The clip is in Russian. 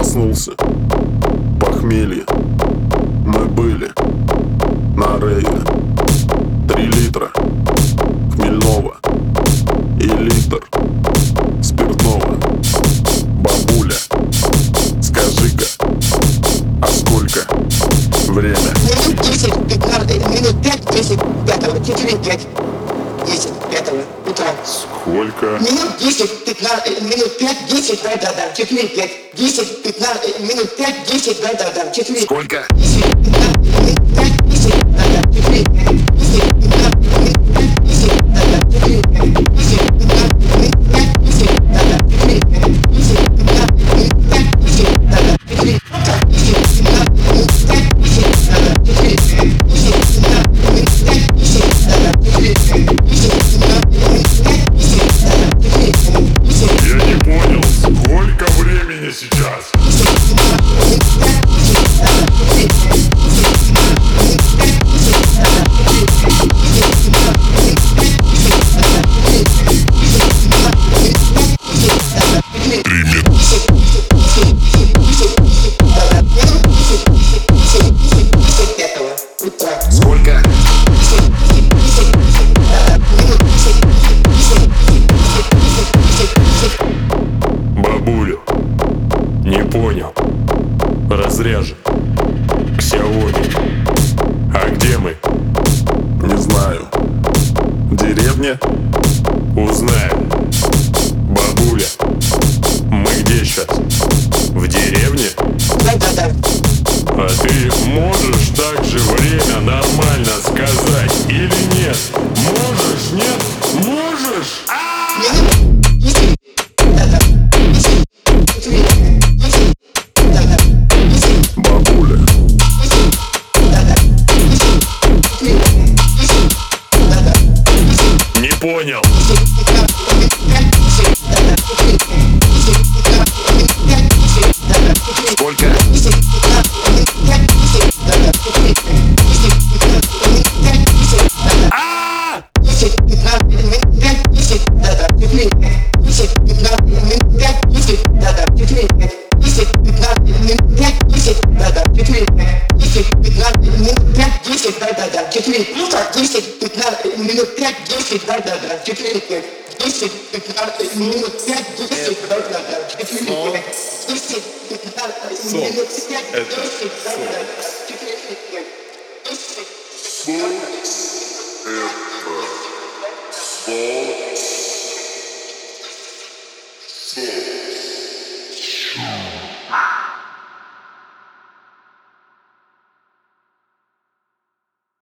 Проснулся, похмелье. Мы были на рейве. 3 литра хмельного и литр спиртного. Бабуля, скажи-ка, а сколько время? Минут 10, 15, минут 5, 10, 5, 4, 5, 10, 5 утра. Сколько? Минут 10, 15, минут 5, 10, да, 4, 5, 10, 15, минут 5, 10, да, 4. Сколько? 10, 15, минут 5, 10, да, 4, 5, 10, 15, минут 5, 10, да, 4, 5, 10, 15, минут 5, 10, да, 4, 5, 10, 15, минут 5, 10, да, 4, 5, 10, 15, минут 5, 10, да, 4, 5, 10, 15, минут 5, 10, да, 4, 5, 10, 15, минут 5, 10, да, 4, 5, 10. Я не понял, сколько времени сейчас? Сколько? Бабулю, не понял. Разряжен. Xiaomi. А где мы? Не знаю. Деревня? Узнаем. Бабуля, мы где сейчас? В деревне? Да. А ты можешь также время нормально сказать или нет? Можешь, нет? Можешь? Бабуля. Не понял. Сколько? Ну так, 10, 15, минут 5, 10, да, 4, 5, 10, 15, минут 5, 10, да, 4, 5, 10, 15, минут 5, 10, да, 4, 5, 10. Сол.